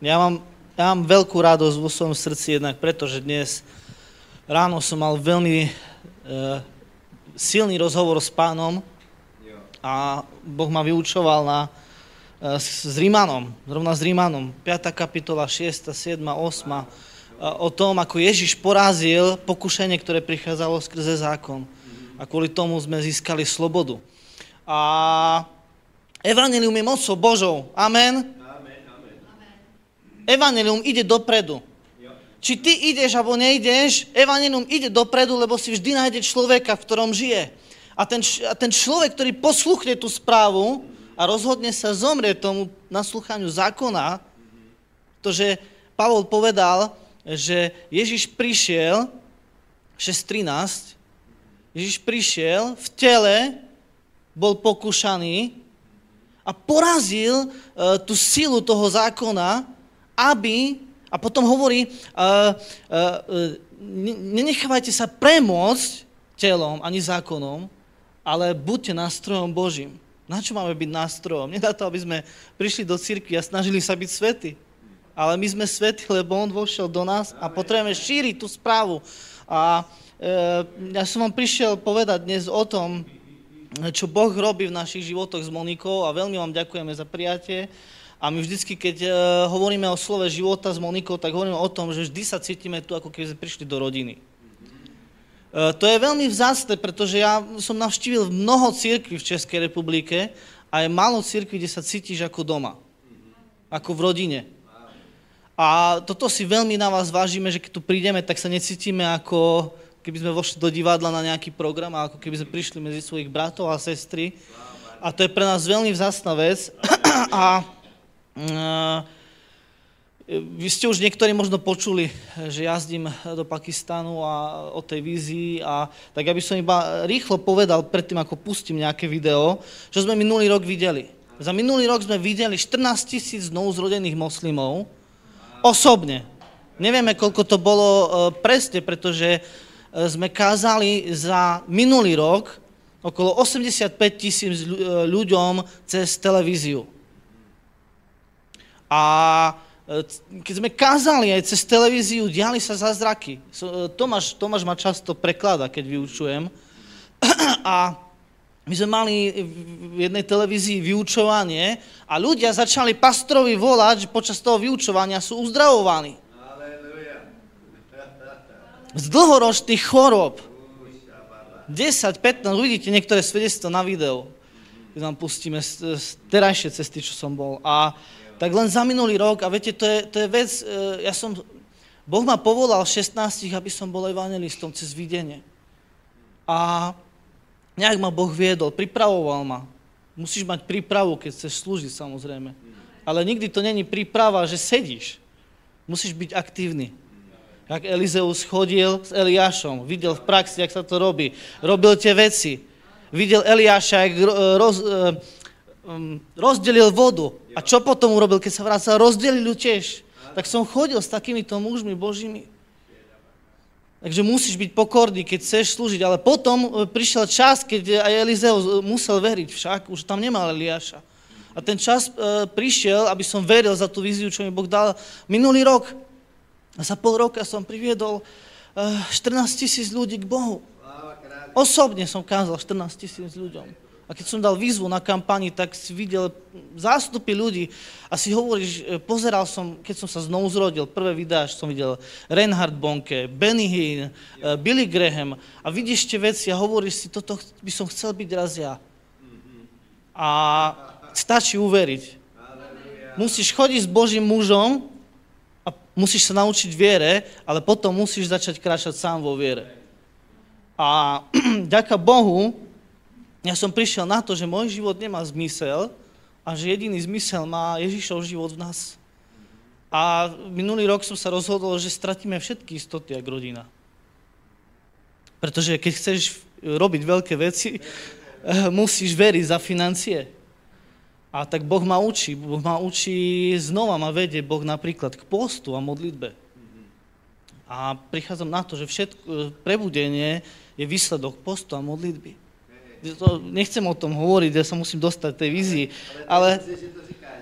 Ja mám veľkú radosť vo svojom srdci jednak, pretože dnes ráno som mal veľmi silný rozhovor s Pánom a Boh ma vyučoval s Rímanom, zrovna s Rímanom, 5. kapitola, 6., 7., 8., o tom, ako Ježiš porazil pokušenie, ktoré prichádzalo skrze zákon. A kvôli tomu sme získali slobodu. A evanjelium je mocou Božou. Amen. Evanjelium ide dopredu. Či ty ideš, alebo neideš, evanjelium ide dopredu, lebo si vždy nájde človeka, v ktorom žije. A ten človek, ktorý posluchne tú správu a rozhodne sa zomrieť tomu naslúchaniu zákona, pretože Pavol povedal, že Ježiš prišiel, 6.13, Ježiš prišiel v tele, bol pokúšaný a porazil tú silu toho zákona, a potom hovorí, nenechávajte sa premôcť telom ani zákonom, ale buďte nástrojom Božím. Na čo máme byť nástrojom? Nedá to, aby sme prišli do cirkvi a snažili sa byť svätí. Ale my sme svätí, lebo on vošiel do nás a potrebujeme šíriť tú správu. A ja som vám prišiel povedať dnes o tom, čo Boh robí v našich životoch s Monikou a veľmi vám ďakujeme za prijatie. A my vždycky, keď hovoríme o slove života s Monikou, tak hovoríme o tom, že vždy sa cítime tu, ako keby sme prišli do rodiny. To je veľmi vzácne, pretože ja som navštívil mnoho cirkví v Českej republike a je málo cirkví, kde sa cítiš ako doma, ako v rodine. A toto si veľmi na vás vážime, že keď tu prídeme, tak sa necítime ako keby sme vošli do divadla na nejaký program, a ako keby sme prišli medzi svojich bratov a sestry. A to je pre nás veľmi vzácna vec. A vy ste už niektorí možno počuli, že jazdím do Pakistanu a o tej vízii a tak ja by som iba rýchlo povedal predtým, ako pustím nejaké video, čo sme minulý rok videli. Za minulý rok sme videli 14 000 znovuzrodených moslimov osobne. Nevieme, koľko to bolo presne, pretože sme kázali za minulý rok okolo 85 000 ľuďom cez televíziu. A keď sme kázali aj cez televíziu, diali sa zázraky. Tomáš ma často prekladá, keď vyučujem. A my sme mali v jednej televízii vyučovanie a ľudia začali pastorovi volať, že počas toho vyučovania sú uzdravovaní. Z dlhoročných chorób. 10, 15, uvidíte niektoré svedectvá na videu. Keď vám pustíme z terajšej cesty, čo som bol. A tak len za minulý rok, a viete, to je vec, Boh ma povolal 16, aby som bol evanjelistom cez videnie. A nejak ma Boh viedol, pripravoval ma. Musíš mať prípravu, keď chceš slúžiť, samozrejme. Ale nikdy to není príprava, že sedíš. Musíš byť aktívny. Jak Elizeus chodil s Eliášom, videl v praxi, jak sa to robí. Robil tie veci. Videl Eliáša, jak rozdelil vodu. A čo potom urobil, keď sa vracal? Rozdelil ju tiež. Tak som chodil s takýmito mužmi Božími. Takže musíš byť pokorný, keď chceš slúžiť. Ale potom prišiel čas, keď aj Elizeus musel veriť však, už tam nemal Eliáša. A ten čas prišiel, aby som veril za tú víziu, čo mi Boh dal minulý rok. A za pol roka som priviedol 14 000 ľudí k Bohu. Osobne som kázal 14 000 ľuďom. A keď som dal výzvu na kampani, tak si videl zástupy ľudí a si hovoríš, pozeral som, keď som sa znovu zrodil, prvé videá, som videl Reinhard Bonke, Benny Hinn, Billy Graham a vidíš tie veci a hovoríš si, toto by som chcel byť raz ja. A stačí uveriť. Musíš chodiť s Božím mužom a musíš sa naučiť viere, ale potom musíš začať kráčať sám vo viere. A ďaká Bohu, ja som prišiel na to, že môj život nemá zmysel a že jediný zmysel má Ježišov život v nás. A minulý rok som sa rozhodol, že stratíme všetky istoty ako rodina. Pretože keď chceš robiť veľké veci, musíš veriť za financie. A tak Boh ma učí, znova ma vedie Boh napríklad k postu a modlitbe. A prichádzam na to, že prebudenie je výsledok postu a modlitby. Nechcem o tom hovoriť, ja sa musím dostať tej vízii, ale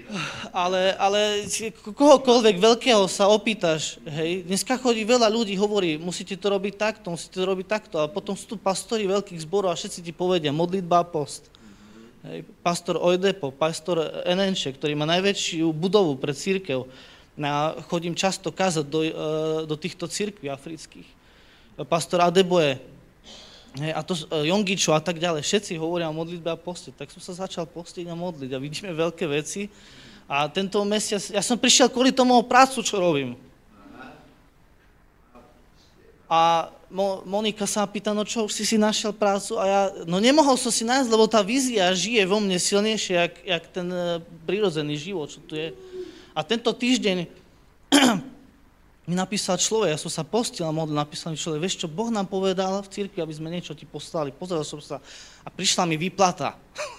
Ale kohokoľvek veľkého sa opýtaš, hej, dneska chodí veľa ľudí, hovorí, musíte to robiť takto, a potom sú tu pastori veľkých zborov a všetci ti povedia modlitba a post. Hej, pastor Ojdepo, pastor Enenče, ktorý má najväčšiu budovu pre cirkev, chodím často kázať do týchto cirkví afrických. Pastor Adeboje, hej, a to Jongičo a tak ďalej, všetci hovoria o modlitbe a poste, tak som sa začal postiť a modliť a vidíme veľké veci. A tento mesiac, ja som prišiel kvôli tomu prácu, čo robím. A Monika sa ma pýta, no čo, už si našiel prácu? A ja, no nemohol som si nájsť, lebo tá vízia žije vo mne silnejšie, jak ten prirodzený život, čo tu je. A tento týždeň mi napísal človek, ja som sa postil a modlil, napísal mi človek, vieš čo, Boh nám povedal v cirkvi, aby sme niečo ti poslali. Pozrel som sa a prišla mi výplata.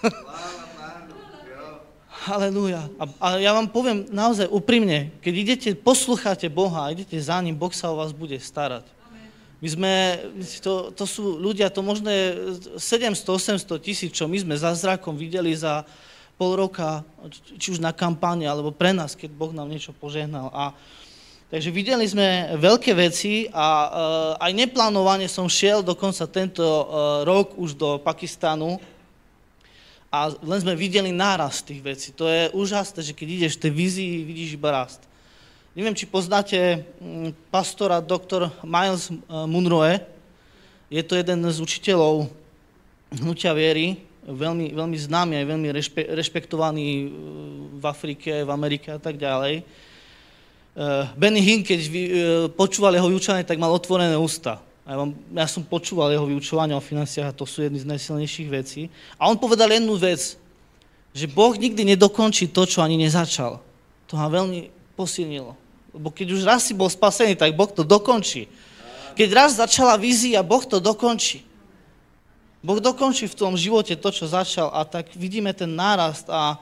Halelúja. A ja vám poviem naozaj úprimne, keď idete, poslúchate Boha a idete za ním, Boh sa o vás bude starať. My sme, to sú ľudia, to možno je 700-800 tisíc, čo my sme za zrakom videli za pol roka, či už na kampáne, alebo pre nás, keď Boh nám niečo požehnal. Takže videli sme veľké veci a aj neplánovane som šiel dokonca tento rok už do Pakistanu a len sme videli nárast tých vecí. To je úžasné, že keď ideš v tej vízii, vidíš iba rast. Neviem, či poznáte pastora doktor Miles Munroe. Je to jeden z učiteľov hnutia viery, veľmi, veľmi známy aj veľmi rešpektovaný v Afrike, v Amerike a tak ďalej. Benny Hinn, keď počúval jeho vyučovanie, tak mal otvorené ústa. Ja som počúval jeho vyučovanie o financiách a to sú jedny z najsilnejších vecí. A on povedal jednu vec, že Boh nikdy nedokončí to, čo ani nezačal. To ma veľmi posilnilo. Lebo keď už raz si bol spasený, tak Boh to dokončí. Keď raz začala vízia, Boh to dokončí. Boh dokončí v tom živote to, čo začal a tak vidíme ten nárast a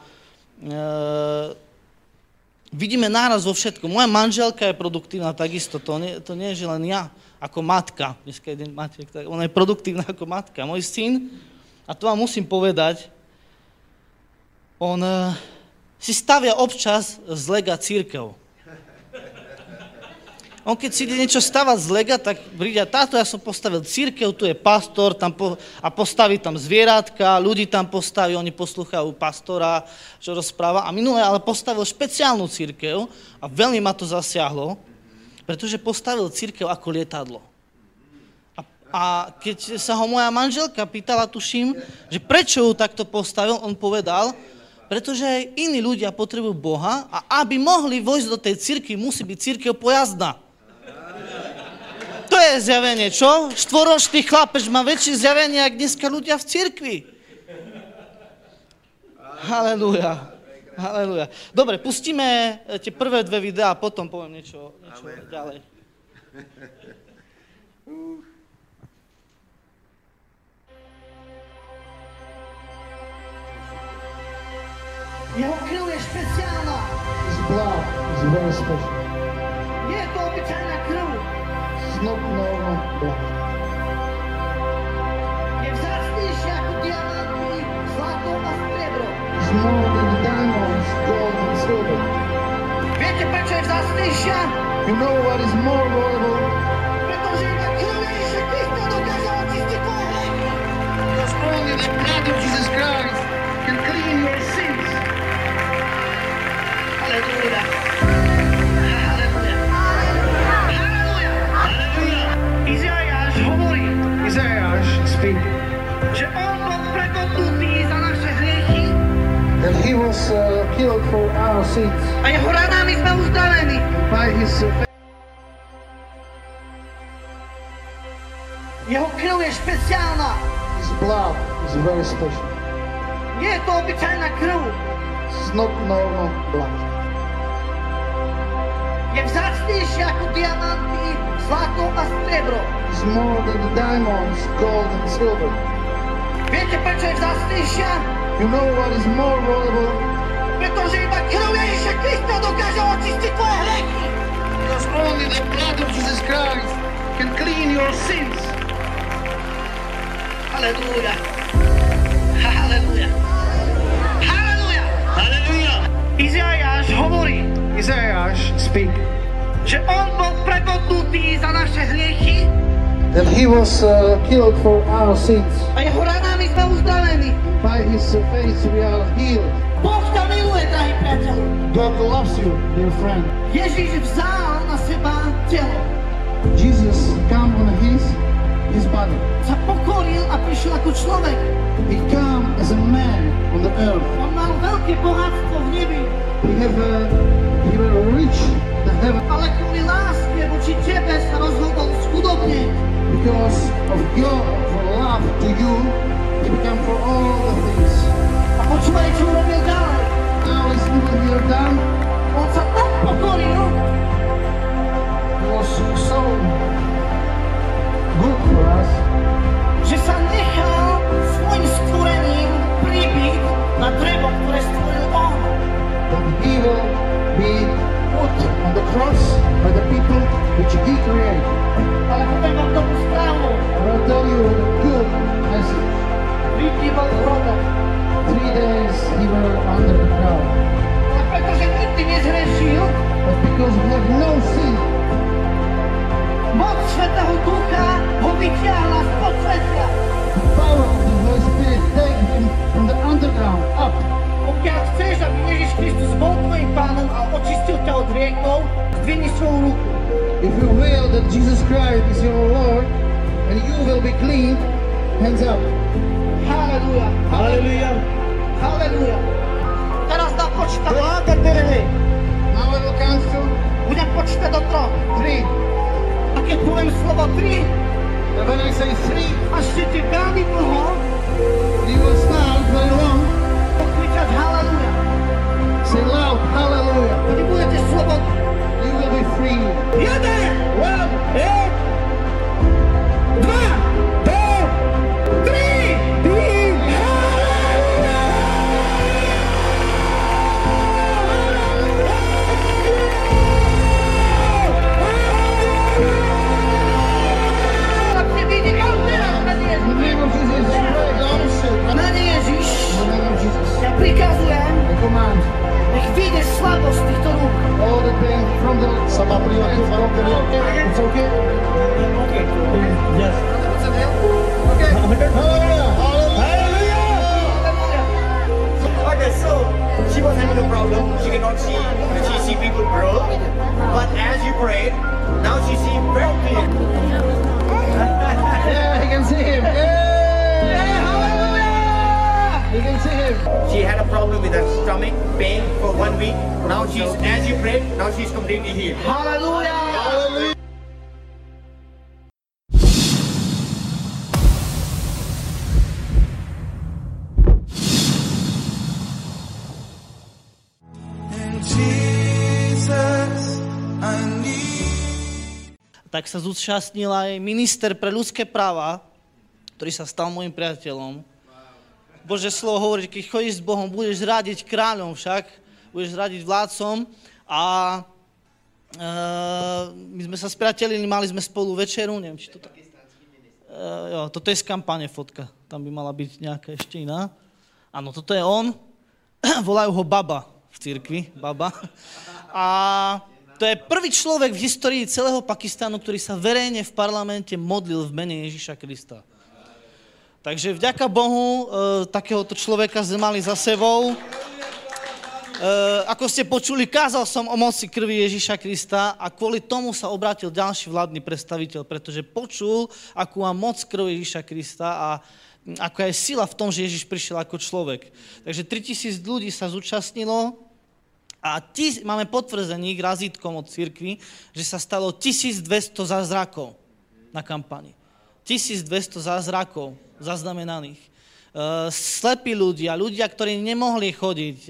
vidíme náraz vo všetkom. Moja manželka je produktívna takisto, to nie je, že len ja, ako matka. Dneska jeden Matiek, ona je produktívna ako matka. Môj syn, a to vám musím povedať, on si stavia občas z lega cirkev. On keď si ide niečo stavať z lega, tak príde, táto ja som postavil cirkev, tu je pastor a postaví tam zvieratka, ľudí tam postaví, oni poslúchajú pastora, čo rozpráva. A minulé ale postavil špeciálnu cirkev a veľmi ma to zasiahlo, pretože postavil cirkev ako lietadlo. A keď sa ho moja manželka pýtala, tuším, že prečo ju takto postavil, on povedal, pretože aj iní ľudia potrebujú Boha a aby mohli vojsť do tej cirkvi, musí byť cirkev pojazdná. To je zjavenie, čo? Štvoročný chlapeč má väčšie zjavenie, ako dneska ľudia v cirkvi. Halelúja. Halelúja. Dobre, pustíme tie prvé dve videá a potom poviem niečo ďalej. Jeho krv je špeciálna. His blood is very special. Nie je to obyčajná krv. It's not normal blood. Je vzácnejšia ako diamanty, zlato a striebro. It's more than diamonds, gold and silver. Viete, prečo je vzácnejšia? You know what is more valuable? Pretože iba krv Ježiša Krista dokáže očistiť tvoje hriechy. Because only the blood of Jesus Christ can clean your sins. Halleluja. Halleluja. Halleluja. Halleluja. Izaiáš hovorí, Isaiah speak že on bol preklopnutý za naše hriechy that he was killed for our sins. a jeho ranami sme uzdravení. By his Jeho krv je špeciálna. his blood is very special. Nie je to obyčajná krv. It's not normal blood. Je vzácnejšia ako diamanty, zlato a striebro. It's more than the diamonds, gold and silver. Viete, prečo je vzácnejšia? You know what is more valuable? Pretože iba krv Ježiša Krista dokáže očistiť tvoje hriechy. Because only the blood of Jesus Christ can clean your sins. Halleluja. Halleluja. Halleluja. Halleluja. Izaiáš Isaiah speak že on bol prebodnutý za naše hriechy that he was killed for our sins. a jeho ranami sme uzdravení. By his face we are healed. Boh ťa miluje, drahý priateľ. God loves you, dear friend. Ježiš vzal na seba telo. Jesus came on his body. Sa pokoril a prišiel ako človek. He came as a man on the earth. On mal veľké bohatstvo v nebi, He will reach the heaven ale kvôli láske voči tebe sa rozhodol schudobnieť. because of God, for love to you. He became for all the things. A počúvaj, čo urobil ďalej. Now listen what we have done. On sa tak pokoril, He was so good for us že sa nechal svojim stvorením pribiť na drevo, ktoré stvoril on. that he will be put on the cross by the people which he created. Ale poviem vám dobrú správu. I will tell you the good message. 3 dní bol v hrobe. 3 days he were under the ground. Ale pretože nikdy nezhrešil, But because we have no sin, moc Svätého Ducha ho vyťahla spod sveta. the power of the Holy Spirit take him from the underground up. Pokiaľ chceš, aby Ježiš Kristus bol tvojim pánom a očistil ťa od hriechov, zdvihni svoju ruku. If you will that Jesus Christ is your Lord and you will be clean, hands up. Halleluja. Hallelujah. Halleluja. Teraz dá počítať. Now I will count to Budem počítať do 3. 3. A keď poviem slovo 3, And when I say 3, až ste ti veľmi dlho you will stand very long. pokričať halleluja. Say loud, hallelujah. Kedy budete slobodní. You will be free. 1, 2, 3. Tak si vidí, kam teraz, Pane In the name of Jesus, pray, Lord, say, Pane Ježiš, in the name of Jesus, ja prikazujem, I command nech vyjde slabosť týchto rúk. all the pain from the Sama It's okay? Okay. Yes. Okay. Hallelujah. Okay, so she was having a problem. She cannot see. She see people grow. But as you prayed, now she see very clear. Yeah, he can see him. Yeah. He can see him. She had a problem with her stomach pain for 1 week. Now she's, as you prayed, now she's completely healed. Halleluja! Hallelujah. Tak sa zúčastnil aj minister pre ľudské práva, ktorý sa stal môjim priateľom. Božie slovo hovorí, že keď chodíš s Bohom, budeš radiť kráľom však, budeš radiť vládcom a my sme sa spriatelili, mali sme spolu večeru, neviem, či to tak... Jo, toto je z kampane fotka, tam by mala byť nejaká ešte iná. Áno, toto je on, volajú ho Baba v cirkvi, Baba. A to je prvý človek v histórii celého Pakistanu, ktorý sa verejne v parlamente modlil v mene Ježiša Krista. Takže vďaka Bohu, takéhoto človeka sme mali za sebou. Ako ste počuli, kázal som o moci krvi Ježiša Krista a kvôli tomu sa obrátil ďalší vládny predstaviteľ, pretože počul, akú má moc krv Ježiša Krista a aká je sila v tom, že Ježiš prišiel ako človek. Takže 3000 ľudí sa zúčastnilo a máme potvrzených razítkom od cirkvi, že sa stalo 1200 zázrakov na kampani. 1200 zázrakov zaznamenaných. Slepí ľudia, ktorí nemohli chodiť,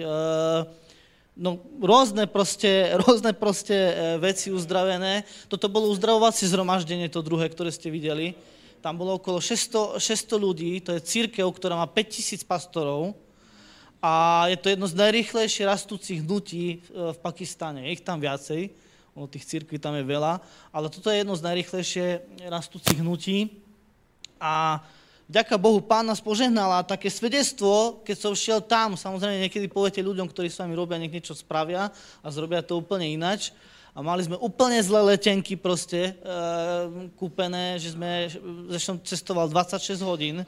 rôzne proste veci uzdravené. Toto bolo uzdravovacie zhromaždenie, to druhé, ktoré ste videli. Tam bolo okolo 600 ľudí, to je cirkev, ktorá má 5000 pastorov a je to jedno z najrýchlejšie rastúcich hnutí v Pakistane. Je ich tam viacej, tých cirkví tam je veľa, ale toto je jedno z najrýchlejšie rastúcich hnutí. A vďaka Bohu, Pán nás požehnal a také svedectvo, keď som šiel tam, samozrejme niekedy poviete ľuďom, ktorí s vami robia, nech niečo spravia a zrobia to úplne inač. A mali sme úplne zlé letenky proste kúpené, že som cestoval 26 hodín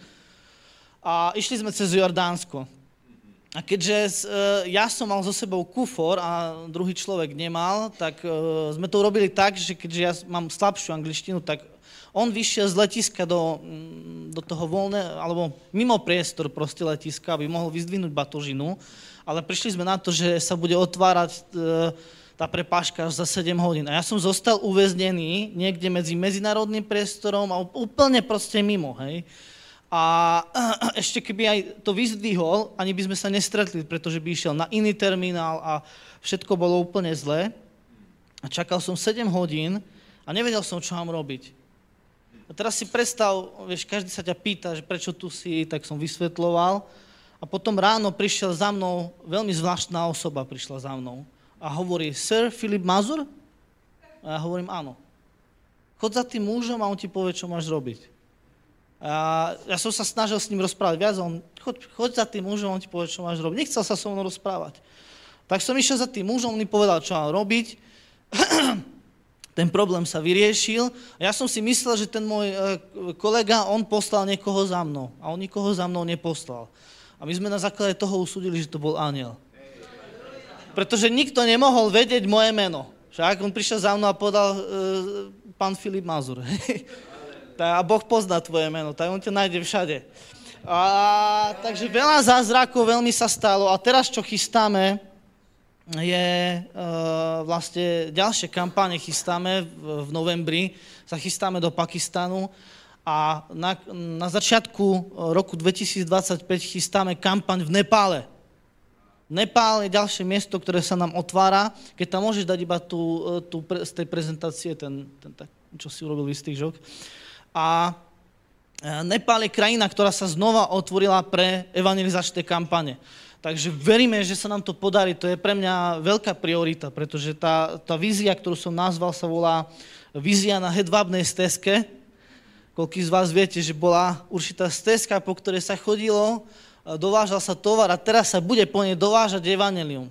a išli sme cez Jordánsko. A keďže ja som mal so sebou kufor a druhý človek nemal, tak sme to urobili tak, že keďže ja mám slabšiu angličtinu, tak on vyšiel z letiska do toho voľného, alebo mimo priestor proste letiska, aby mohol vyzdvihnúť batožinu, ale prišli sme na to, že sa bude otvárať tá prepážka až za 7 hodín. A ja som zostal uväznený niekde medzi medzinárodným priestorom a úplne proste mimo, hej. A ešte keby aj to vyzdvihol, ani by sme sa nestretli, pretože by išiel na iný terminál a všetko bolo úplne zlé. A čakal som 7 hodín a nevedel som, čo mám robiť. A teraz si predstav, vieš, každý sa ťa pýta, že prečo tu si, tak som vysvetľoval. A potom ráno prišiel za mnou, veľmi zvláštna osoba prišla za mnou. A hovorí, Sir Filip Mazur? A ja hovorím, áno. Chod za tým mužom a on ti povie, čo máš robiť. A ja som sa snažil s ním rozprávať viac, on, choď za tým mužom, on ti povie, čo máš robiť. Nechcel sa so mnou rozprávať. Tak som išiel za tým mužom, on mi povedal, čo mám robiť. Ten problém sa vyriešil. A ja som si myslel, že ten môj kolega, on poslal niekoho za mnou. A on nikoho za mnou neposlal. A my sme na základe toho usúdili, že to bol anjel. Pretože nikto nemohol vedieť moje meno. Však on prišiel za mnou a povedal pán Filip Mazur. A Boh pozná tvoje meno, tak on ťa nájde všade. Takže veľa zázrakov veľmi sa stalo a teraz, čo chystáme, je vlastne ďalšie kampáne chystáme v novembri, sa chystáme do Pakistanu a na začiatku roku 2025 chystáme kampaň v Nepále. Nepál je ďalšie miesto, ktoré sa nám otvára, keď tam môžeš dať iba z tej prezentácie, čo si urobil výstrižok. A Nepál je krajina, ktorá sa znova otvorila pre evangelizačné kampane. Takže veríme, že sa nám to podarí. To je pre mňa veľká priorita, pretože tá vízia, ktorú som nazval, sa volá vízia na hedvábnej stezke. Koľký z vás viete, že bola určitá stezka, po ktorej sa chodilo, dovážal sa tovar a teraz sa bude po nej dovážať evanjelium.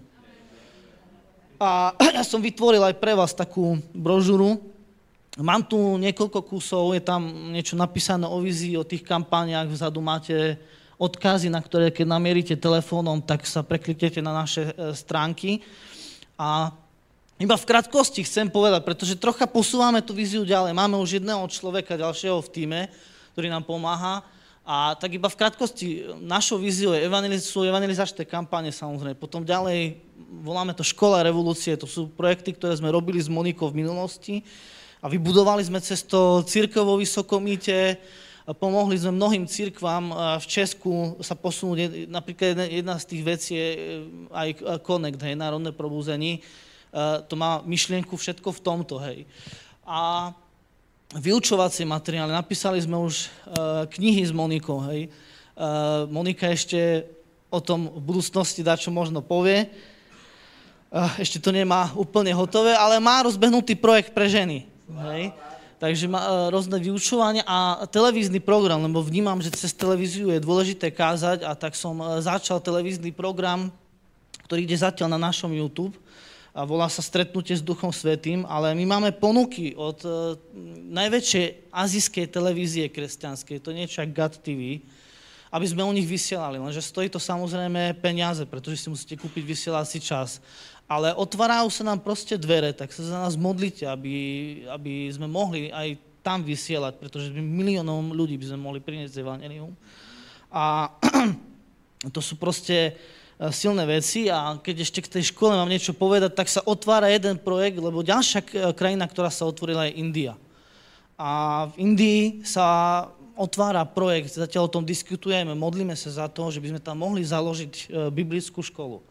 A ja som vytvoril aj pre vás takú brožúru. Mám tu niekoľko kusov, je tam niečo napísané o vízii, o tých kampániách, vzadu máte odkazy, na ktoré keď namierite telefónom, tak sa prekliknete na naše stránky. A iba v krátkosti chcem povedať, pretože trocha posúvame tú víziu ďalej. Máme už jedného človeka ďalšieho v tíme, ktorý nám pomáha. A tak iba v krátkosti, našou víziou sú evangelizačné kampáne samozrejme. Potom ďalej voláme to Škola revolúcie, to sú projekty, ktoré sme robili s Monikou v minulosti. A vybudovali sme cez to cirkev vo Vysokomíte, pomohli sme mnohým cirkvám v Česku sa posunúť. Napríklad jedna z tých vecí je aj Connect, hej, národné probúzenie. To má myšlienku všetko v tomto, hej. A vyučovacie materiály. Napísali sme už knihy s Monikou, hej. Monika ešte o tom v budúcnosti dačo možno povie. Ešte to nemá úplne hotové, ale má rozbehnutý projekt pre ženy, hej. Takže má rôzne vyučovania a televízny program, lebo vnímam, že cez televíziu je dôležité kázať a tak som začal televízny program, ktorý ide zatiaľ na našom YouTube. A volá sa Stretnutie s Duchom Svätým, ale my máme ponuky od najväčšej azijskej televízie kresťanskej, to niečo ako God TV, aby sme u nich vysielali, lenže stojí to samozrejme peniaze, pretože si musíte kúpiť vysielací čas. Ale otvárajú sa nám proste dvere, tak sa za nás modlite, aby sme mohli aj tam vysielať, pretože miliónom ľudí by sme mohli priniesť evanjelium. A to sú proste silné veci a keď ešte k tej škole mám niečo povedať, tak sa otvára jeden projekt, lebo ďalšia krajina, ktorá sa otvorila, je India. A v Indii sa otvára projekt, zatiaľ o tom diskutujeme, modlíme sa za to, že by sme tam mohli založiť biblickú školu.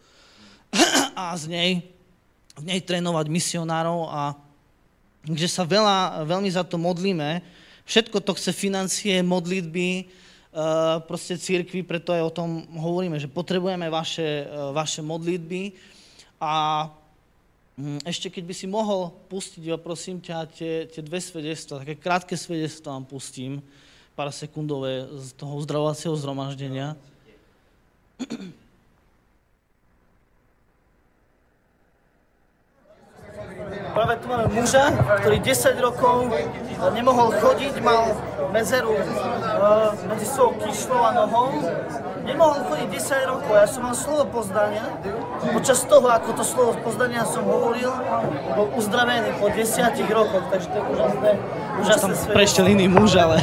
A v nej trénovať misionárov a kde sa veľmi za to modlíme. Všetko to chce financie, modlitby, proste cirkvi, preto aj o tom hovoríme, že potrebujeme vaše modlitby. A ešte keď by si mohol pustiť, prosím ťa, tie dve svedectvá, také krátke svedectvá vám pustím. pár sekundové z toho uzdravovacieho zhromaždenia. Práve tu máme muža, ktorý 10 rokov nemohol chodiť, mal medzeru medzi svojou kyšľou a nohou. Nemohol chodiť 10 rokov. Ja som mal slovo pozdania. Počas toho, ako to slovo pozdania som hovoril, bol uzdravený po 10 rokoch. Takže to je úžasné svedectvo. Prešiel iný muž, ale...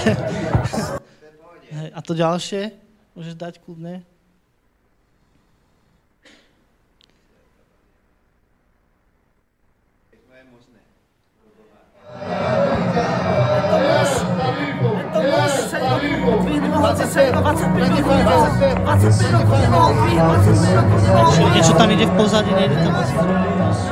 A to ďalšie? Môžeš dať kľudne? Niečo tam ide v pozadí, nejde tam asi druhý.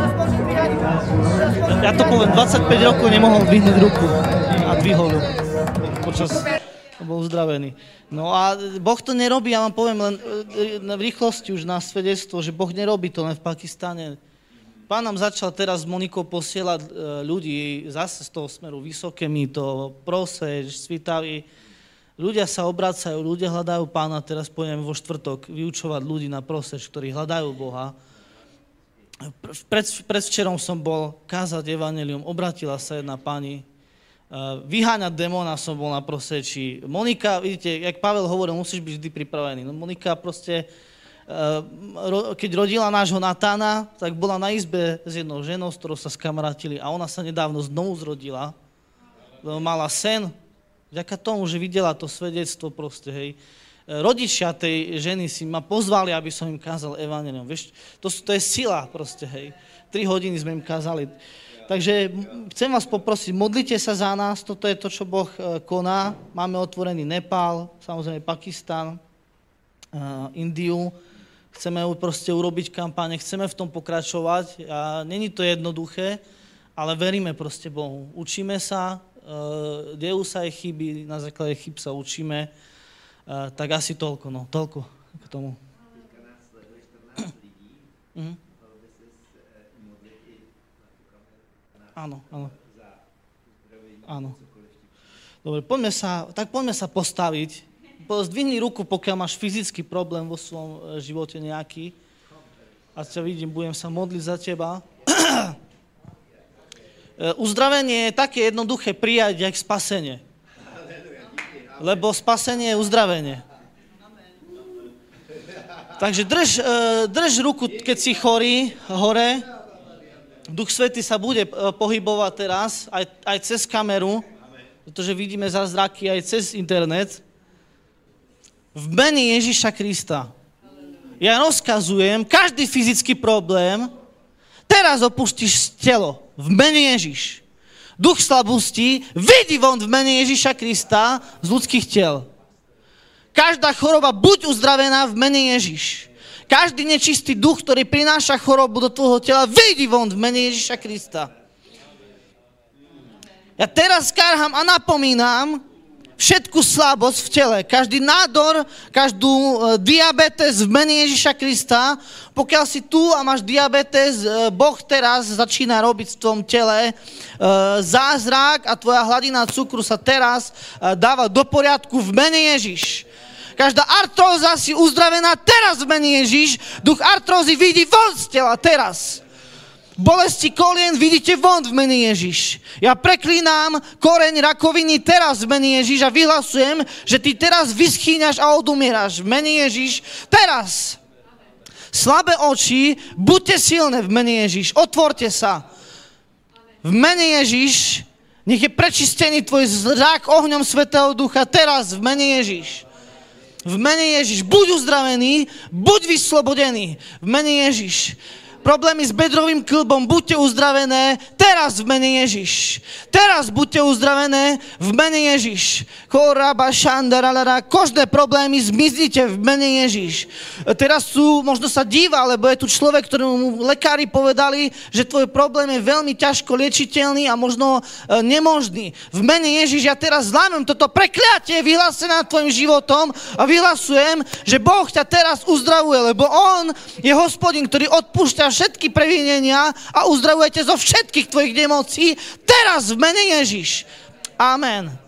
Ja to poviem, 25 rokov nemohol dvihnúť ruku a dvihol ju. Počas bol uzdravený. No a Boh to nerobí, ja vám poviem len v rýchlosti už na svedectvo, že Boh nerobí to len v Pakistane. Pán nám začal teraz s Monikou posielať ľudí zase z toho smeru Vysoké Mýto, Proseč, Svitavy. Ľudia sa obracajú, ľudia hľadajú Pána, teraz pôjdeme vo štvrtok vyučovať ľudí na Proseč, ktorí hľadajú Boha. Predvčerom som bol kázať evanjelium, obratila sa jedna pani, vyháňať démona som bol na Proseči. Monika, vidíte, jak Pavel hovoril, musíš byť vždy pripravený. No Monika proste... keď rodila nášho Natána, tak bola na izbe s jednou ženou, s ktorou sa skamarátili a ona sa nedávno znovu zrodila. Mala sen, vďaka tomu, že videla to svedectvo proste, hej. Rodičia tej ženy si ma pozvali, aby som im kázal evanjelium. Vieš, to je sila proste, hej. 3 hodiny sme im kázali. Takže chcem vás poprosiť, modlite sa za nás, toto je to, čo Boh koná. Máme otvorený Nepál, samozrejme Pakistan, Indiu. Chceme proste urobiť kampáne, chceme v tom pokračovať a není to jednoduché, ale veríme proste Bohu. Učíme sa, dejú sa aj chyby, na základe chyb sa učíme, tak asi toľko, no, toľko k tomu. Áno, áno. Áno. Dobre, poďme sa postaviť. Zdvihni ruku, pokiaľ máš fyzický problém vo svojom živote nejaký. A ťa vidím, budem sa modliť za teba. Uzdravenie je také jednoduché prijať, jak spasenie. Lebo spasenie je uzdravenie. Takže drž ruku, keď si chorý, hore. Duch Svätý sa bude pohybovať teraz, aj cez kameru, pretože vidíme zázraky aj cez internet. V mene Ježiša Krista. Ja rozkazujem, každý fyzický problém, teraz opustíš telo. V mene Ježiš. Duch slabosti, vyjdi von v mene Ježiša Krista z ľudských tel. Každá choroba buď uzdravená v mene Ježiš. Každý nečistý duch, ktorý prináša chorobu do tvojho tela, vyjdi von v mene Ježiša Krista. Ja teraz karham a napomínam všetku slabosť v tele, každý nádor, každú diabetes v mene Ježiša Krista. Pokiaľ si tu a máš diabetes, Boh teraz začína robiť v tvojom tele zázrak a tvoja hladina cukru sa teraz dáva do poriadku v mene Ježiš. Každá artróza si uzdravená teraz v mene Ježiš. Duch artrózy vyjdi von z tela teraz. Bolesti kolien vidíte von v mene Ježiš. Ja preklínam koreň rakoviny teraz v mene Ježiš a vyhlasujem, že ty teraz vyschýňaš a odumieraš v mene Ježiš teraz. Slabé oči, buďte silné v mene Ježiš. Otvorte sa. V mene Ježiš, nech je prečistený tvoj zrak ohňom Svätého Ducha teraz v mene Ježiš. V mene Ježiš, buď uzdravený, buď vyslobodený v mene Ježiš. Problémy s bedrovým kĺbom, buďte uzdravené teraz v mene Ježiš. Teraz buďte uzdravené v mene Ježiš. Kožné problémy zmiznite v mene Ježiš. Teraz možno sa díva, lebo je tu človek, ktorému lekári povedali, že tvoj problém je veľmi ťažko liečiteľný a možno nemožný. V mene Ježiš ja teraz zlámem toto prekliatie vyhlásené nad tvojim životom a vyhlasujem, že Boh ťa teraz uzdravuje, lebo On je Hospodin, ktorý odpúšťa všetky previnenia a uzdravujete zo všetkých tvojich nemocí teraz v mene Ježiš. Amen.